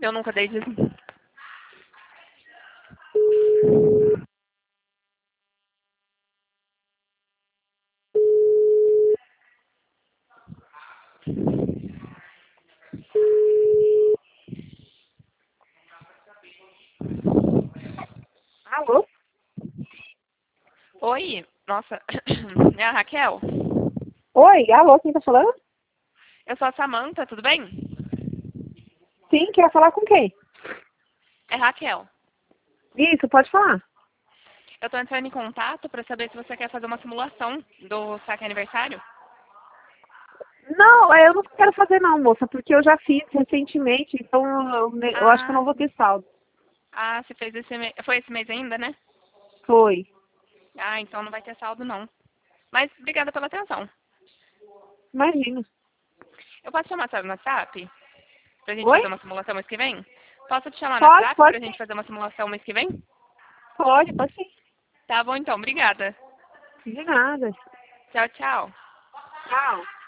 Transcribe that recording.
eu nunca dei de... Alô? Oi, nossa, é a Raquel? Oi, alô, quem tá falando? Eu sou a Samantha, tudo bem? Sim, quer falar com quem? É Raquel. Isso, pode falar. Eu tô entrando em contato para saber se você quer fazer uma simulação do saque aniversário. Não, eu não quero fazer não, moça, porque eu já fiz recentemente, então eu acho que eu não Ah, vou ter saldo. você fez esse mês. Foi esse mês ainda, né? Foi. Ah, então não vai ter saldo não. Mas obrigada pela atenção. Imagina. Eu posso chamar a senhora no WhatsApp? Pra gente Oi? fazer uma simulação mês que vem? Posso te chamar no Pode, WhatsApp pode pra sim. gente fazer uma simulação mês que vem? Pode sim. Tá bom então, obrigada. De nada. Tchau, tchau. Tchau.